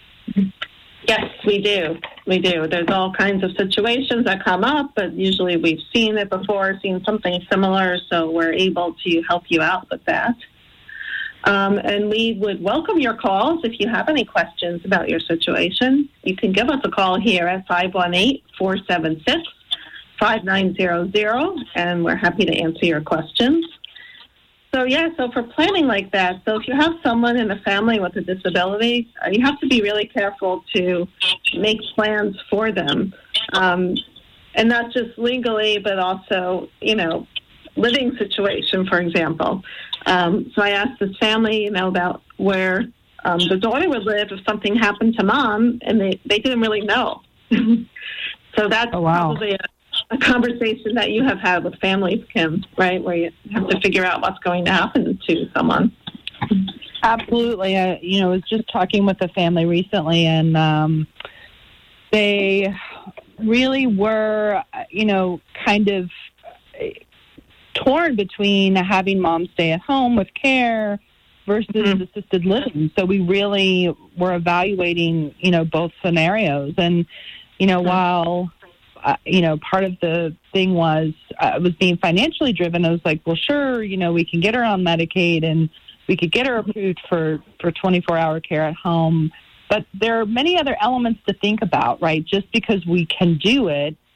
Yes, we do. We do. There's all kinds of situations that come up, but usually we've seen it before, seen something similar, so we're able to help you out with that. Um, and we would welcome your calls if you have any questions about your situation. You can give us a call here at five one eight, four seven six, five nine zero zero, and we're happy to answer your questions. So, yeah, so for planning like that, so if you have someone in the family with a disability, uh, you have to be really careful to make plans for them. Um, and not just legally, but also, you know, living situation, for example. Um, so I asked this family, you know, about where um, the daughter would live if something happened to mom, and they, they didn't really know. So that's oh, wow. probably a, a conversation that you have had with families, Kim, right, where you have to figure out what's going to happen to someone. Absolutely. I, you know, I was just talking with a family recently, and um, they really were, you know, kind of torn between having mom stay at home with care versus mm-hmm. assisted living. So we really were evaluating, you know, both scenarios. And, you know, mm-hmm. while, uh, you know, part of the thing was, uh, was being financially driven, I was like, well, sure, you know, we can get her on Medicaid and we could get her approved for, for twenty-four hour care at home. But there are many other elements to think about, right? Just because we can do it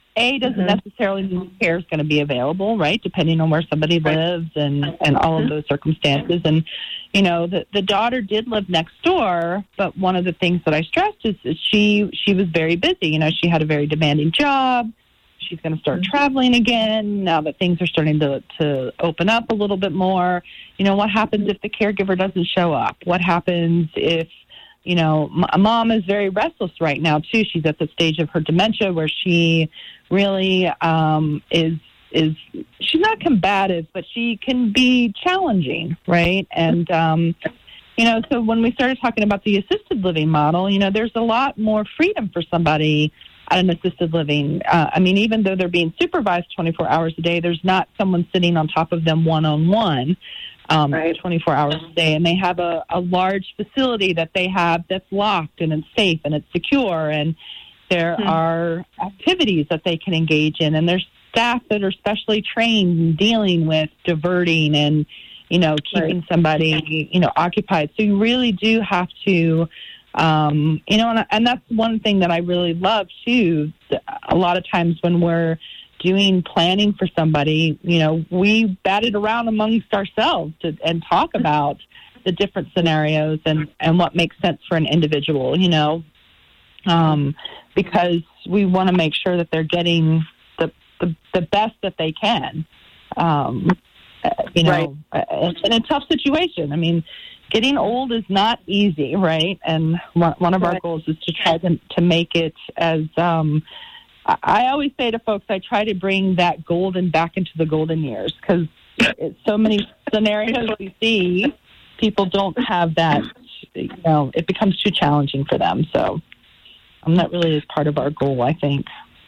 A, doesn't Mhm. necessarily mean care is going to be available, right, depending on where somebody Right. lives and, and all of those circumstances. And, you know, the, the daughter did live next door, but one of the things that I stressed is, is she, she was very busy. You know, she had a very demanding job. She's going to start Mhm. traveling again now that things are starting to, to open up a little bit more. You know, what happens if the caregiver doesn't show up? What happens if, you know, m- mom is very restless right now, too. She's at the stage of her dementia where she really um, is, is she's not combative, but she can be challenging, right? And, um, you know, so when we started talking about the assisted living model, you know, there's a lot more freedom for somebody at an assisted living. Uh, I mean, even though they're being supervised twenty-four hours a day, there's not someone sitting on top of them one-on-one um, Right. twenty-four hours a day. And they have a, a large facility that they have that's locked and it's safe and it's secure. And there Hmm. are activities that they can engage in. And there's staff that are specially trained in dealing with diverting and, you know, keeping Right. somebody, you know, occupied. So you really do have to, um, you know, and, and that's one thing that I really love too. A lot of times when we're doing planning for somebody, you know, we bat it around amongst ourselves to, and talk about the different scenarios and, and what makes sense for an individual, you know, um, because we want to make sure that they're getting the, the, the best that they can, um, uh, you know, Right. uh, in a tough situation. I mean, getting old is not easy, right? And one, one of our Right. goals is to try to, to make it as, um, I, I always say to folks, I try to bring that golden back into the golden years because so many scenarios we see, people don't have that, you know, it becomes too challenging for them. So um, that really is part of our goal, I think.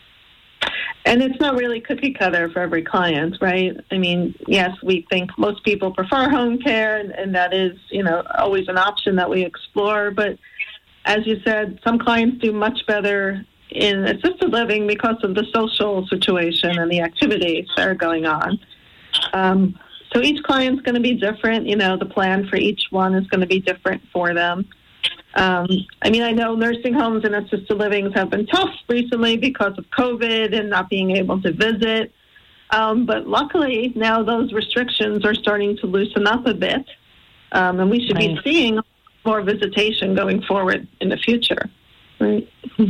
And it's not really cookie cutter for every client, right? I mean, yes, we think most people prefer home care, and, and that is, you know, always an option that we explore. But as you said, some clients do much better in assisted living because of the social situation and the activities that are going on. Um, so each client's going to be different. You know, the plan for each one is going to be different for them. Um, I mean, I know nursing homes and assisted livings have been tough recently because of COVID and not being able to visit. Um, but luckily, now those restrictions are starting to loosen up a bit. Um, and we should Right. be seeing more visitation going forward in the future. Right.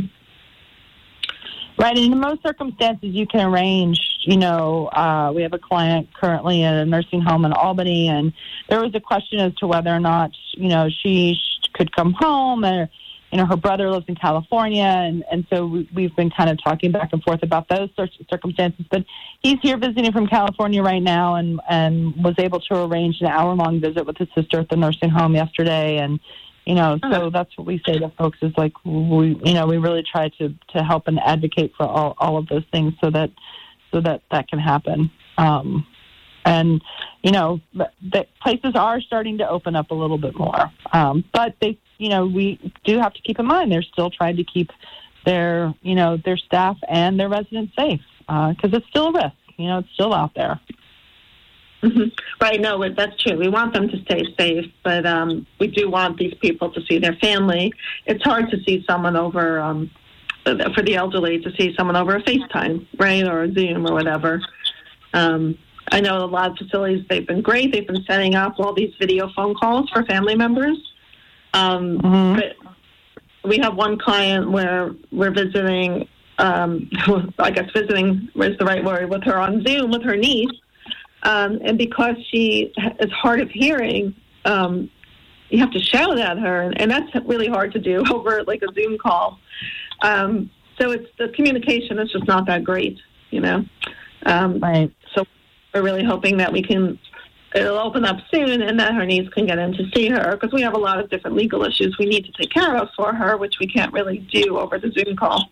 Right, and in most circumstances, you can arrange, you know, uh, we have a client currently in a nursing home in Albany, and there was a question as to whether or not, you know, she sh- could come home, or, you know, her brother lives in California, and, and so we, we've been kind of talking back and forth about those sorts of circumstances, but he's here visiting from California right now and, and was able to arrange an hour-long visit with his sister at the nursing home yesterday, and you know, so that's what we say to folks is like, we, you know, we really try to, to help and advocate for all, all of those things so that, so that that can happen. Um, and, you know, the places are starting to open up a little bit more. Um, but they, you know, we do have to keep in mind, they're still trying to keep their, you know, their staff and their residents safe. Uh, cause it's still a risk, you know, it's still out there. Mm-hmm. Right, no, that's true. We want them to stay safe, but um, we do want these people to see their family. It's hard to see someone over, um, for the elderly, to see someone over a FaceTime, right, or a Zoom or whatever. Um, I know a lot of facilities, they've been great. They've been setting up all these video phone calls for family members. Um, Mm-hmm. But we have one client where we're visiting, um, I guess visiting is the right word, with her on Zoom with her niece. Um, and because she is hard of hearing, um, you have to shout at her, and that's really hard to do over like a Zoom call. Um, so it's the communication is just not that great, you know. Um, Right. So we're really hoping that we can, it'll open up soon, and that her niece can get in to see her, because we have a lot of different legal issues we need to take care of for her, which we can't really do over the Zoom call.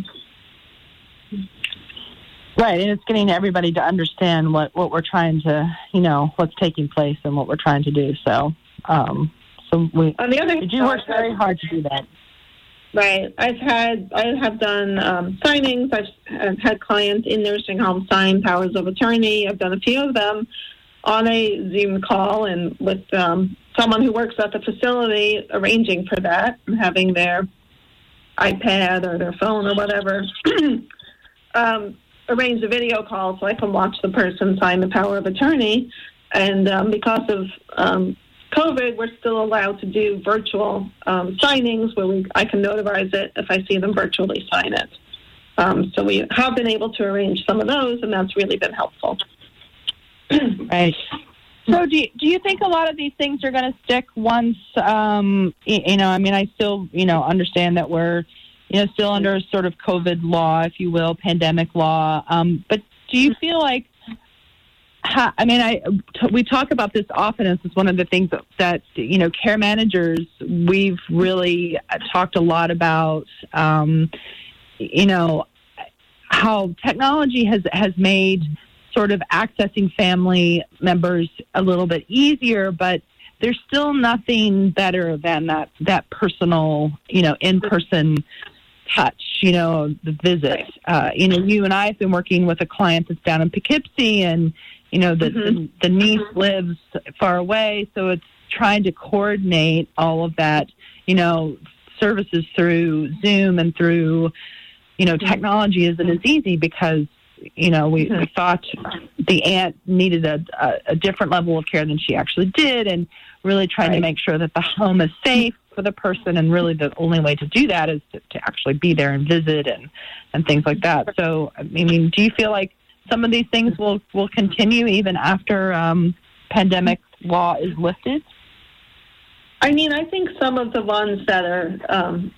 Right, and it's getting everybody to understand what, what we're trying to, you know, what's taking place and what we're trying to do. So, um, so we, On the other we do work very hard to do that. Right. I've had, I have done um, signings. I've, I've had clients in nursing homes sign powers of attorney. I've done a few of them on a Zoom call and with um, someone who works at the facility arranging for that and having their iPad or their phone or whatever um, arrange a video call so I can watch the person sign the power of attorney. And um, because of um, COVID, we're still allowed to do virtual um, signings where we, I can notarize it if I see them virtually sign it. Um, so we have been able to arrange some of those, and that's really been helpful. Right. So do you, do you think a lot of these things are going to stick once, um, you, you know, I mean, I still, you know, understand that we're, you know, still under a sort of COVID law, if you will, pandemic law. Um, but do you feel like, ha, I mean, I t- we talk about this often as one of the things that, that, you know, care managers, we've really talked a lot about, um, you know, how technology has, has made sort of accessing family members a little bit easier, but there's still nothing better than that, that personal, you know, in-person touch, you know, the visit. Uh, you know, you and I have been working with a client that's down in Poughkeepsie, and, you know, the, mm-hmm. the, the niece lives far away, so it's trying to coordinate all of that, you know, services through Zoom and through, you know, technology isn't as easy because, you know, we, we thought the aunt needed a, a, a different level of care than she actually did, and really trying right. to make sure that the home is safe for the person, and really the only way to do that is to, to actually be there and visit and, and things like that. So, I mean, do you feel like some of these things will, will continue even after um, pandemic law is lifted? I mean, I think some of the ones that are, um,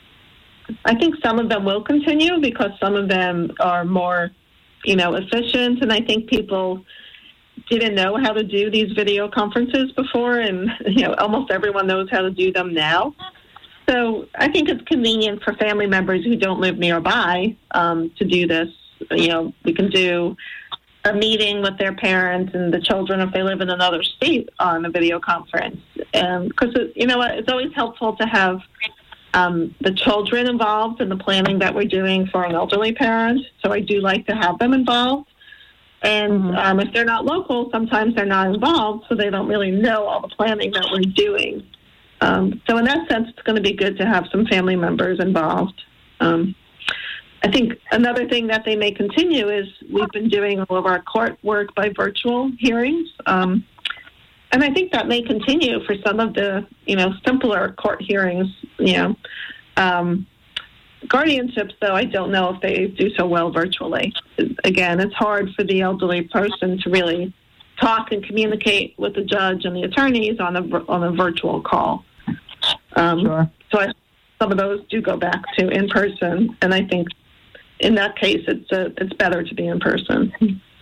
I think some of them will continue because some of them are more, you know, efficient, and I think people didn't know how to do these video conferences before, and, you know, almost everyone knows how to do them now. So I think it's convenient for family members who don't live nearby um, to do this. You know, we can do a meeting with their parents and the children if they live in another state on a video conference. Because, um, you know what, it's always helpful to have um, the children involved in the planning that we're doing for an elderly parent. So I do like to have them involved. And mm-hmm. um, if they're not local, sometimes they're not involved, so they don't really know all the planning that we're doing. Um, so in that sense, it's going to be good to have some family members involved. Um, I think another thing that they may continue is we've been doing all of our court work by virtual hearings. Um, and I think that may continue for some of the, you know, simpler court hearings, you know. Um, guardianships, though, I don't know if they do so well virtually. Again, it's hard for the elderly person to really talk and communicate with the judge and the attorneys on a, on a virtual call. Um, sure. So I, some of those do go back to in person, and I think in that case, it's a, it's better to be in person.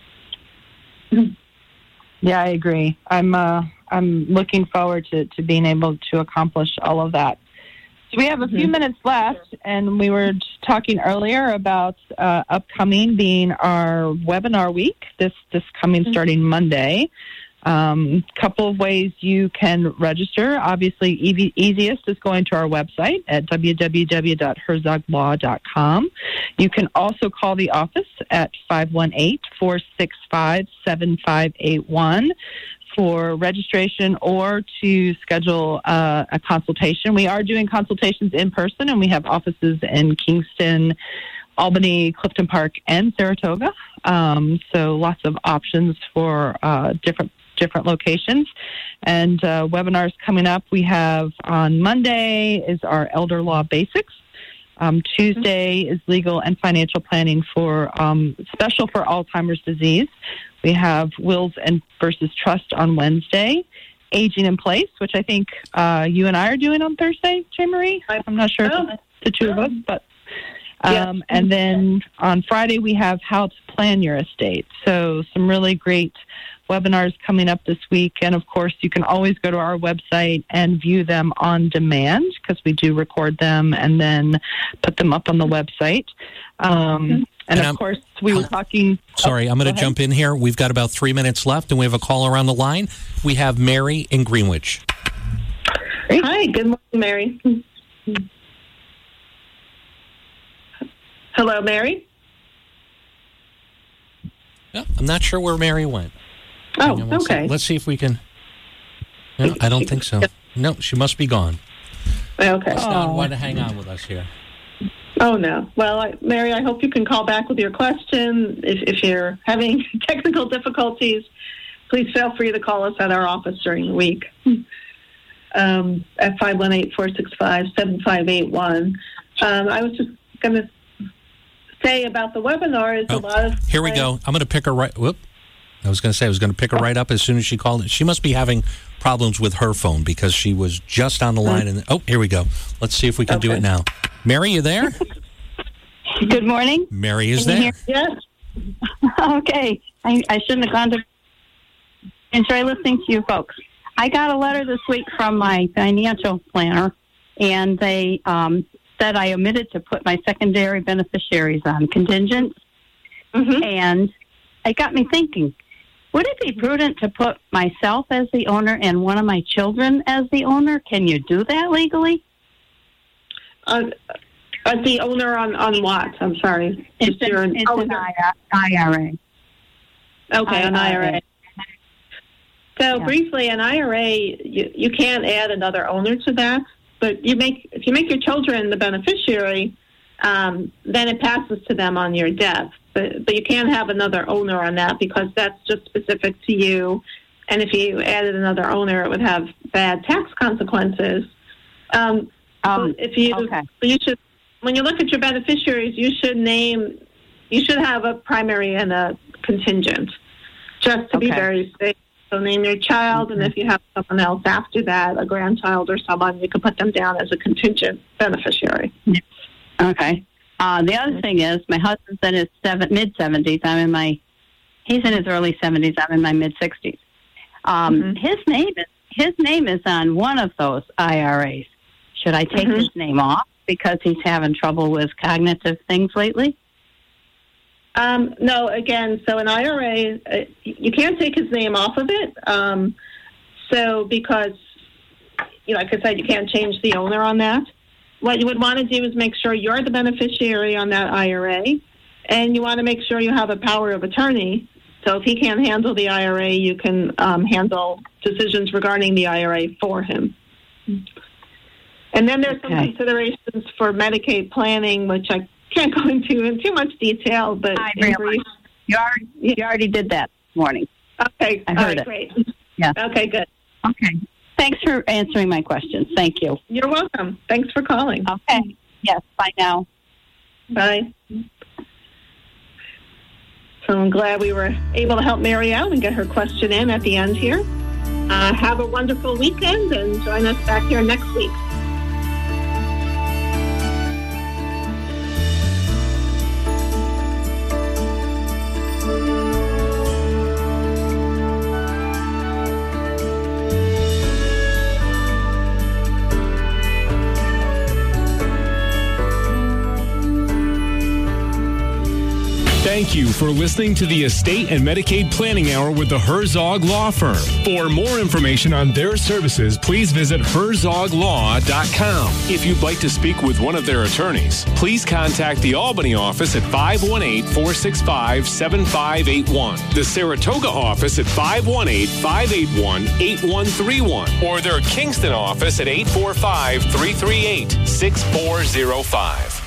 Yeah, I agree. I'm uh, I'm looking forward to, to being able to accomplish all of that. So we have a few mm-hmm. minutes left, and we were talking earlier about uh, upcoming being our webinar week, this, this coming mm-hmm. starting Monday. A um, couple of ways you can register. Obviously, e- easiest is going to our website at w w w dot herzog law dot com. You can also call the office at five one eight, four six five, seven five eight one for registration or to schedule uh, a consultation. We are doing consultations in person, and we have offices in Kingston, Albany, Clifton Park, and Saratoga. Um, so lots of options for uh, different different locations. And uh, webinars coming up, we have on Monday is our Elder Law Basics. Um, Tuesday is legal and financial planning for um, special for Alzheimer's disease. We have wills and versus trust on Wednesday. Aging in place, which I think uh, you and I are doing on Thursday, Jane Marie. I'm not sure oh. if it's the two of us, but um, yeah. And then on Friday we have how to plan your estate. So some really great webinars coming up this week. And of course, you can always go to our website and view them on demand because we do record them and then put them up on the website. Um, and, and of I'm, course, we were talking. Sorry, oh, I'm going to go jump in here. We've got about three minutes left, and we have a caller on the line. We have Mary in Greenwich. Hi, good morning, Mary. Hello, Mary. Yeah, I'm not sure where Mary went. Oh, you know, we'll okay. See, let's see if we can. No, I don't think so. No, she must be gone. Okay. Let's not want to hang on with us here. Oh, no. Well, I, Mary, I hope you can call back with your question. If, if you're having technical difficulties, please feel free to call us at our office during the week um, at five one eight, four six five, seven five eight one. Um, I was just going to say about the webinar is oh, a lot of... Here we go. I'm going to pick her right... Whoop. I was going to say, I was going to pick her right up as soon as she called. She must be having problems with her phone because she was just on the line. And oh, here we go. Let's see if we can okay. do it now. Mary, you there? Good morning. Mary is there. Yes. Okay. I, I shouldn't have gone to enjoy listening to you folks. I got a letter this week from my financial planner, and they um, said I omitted to put my secondary beneficiaries on contingent, mm-hmm. and it got me thinking. Would it be prudent to put myself as the owner and one of my children as the owner? Can you do that legally? Uh, as the owner on, on what? I'm sorry. It's, an, an, it's an I R A. Okay, an I R A. So yeah. briefly, an I R A, you, you can't add another owner to that. But you make if you make your children the beneficiary, um, then it passes to them on your death. But, but you can't have another owner on that because that's just specific to you. And if you added another owner, it would have bad tax consequences. Um, um, so if you, okay. you should, when you look at your beneficiaries, you should name, you should have a primary and a contingent, just to okay. be very safe. So name your child, mm-hmm. and if you have someone else after that, a grandchild or someone, you can put them down as a contingent beneficiary. Okay. Uh, the other thing is, my husband's in his seven, mid-seventies. I'm in my, he's in his early seventies. I'm in my mid-sixties. Um, mm-hmm. His name is his name is on one of those I R As. Should I take mm-hmm. his name off because he's having trouble with cognitive things lately? Um, no, again, so an I R A, uh, you can't take his name off of it. Um, so because, you know, like I said, you can't change the owner on that. What you would want to do is make sure you're the beneficiary on that I R A, and you want to make sure you have a power of attorney. So if he can't handle the I R A, you can um, handle decisions regarding the I R A for him. And then there's okay. some considerations for Medicaid planning, which I can't go into in too much detail, but I in brief, you already you already did that this morning. Okay, I heard all right, it. Great. Yeah. Okay, good. Okay. Thanks for answering my questions. Thank you. You're welcome. Thanks for calling. Okay. Yes. Bye now. Bye. So I'm glad we were able to help Mary out and get her question in at the end here. Uh, have a wonderful weekend and join us back here next week. Thank you for listening to the Estate and Medicaid Planning Hour with the Herzog Law Firm. For more information on their services, please visit herzog law dot com. If you'd like to speak with one of their attorneys, please contact the Albany office at five one eight, four six five, seven five eight one, the Saratoga office at five one eight, five eight one, eight one three one, or their Kingston office at eight four five, three three eight, six four zero five.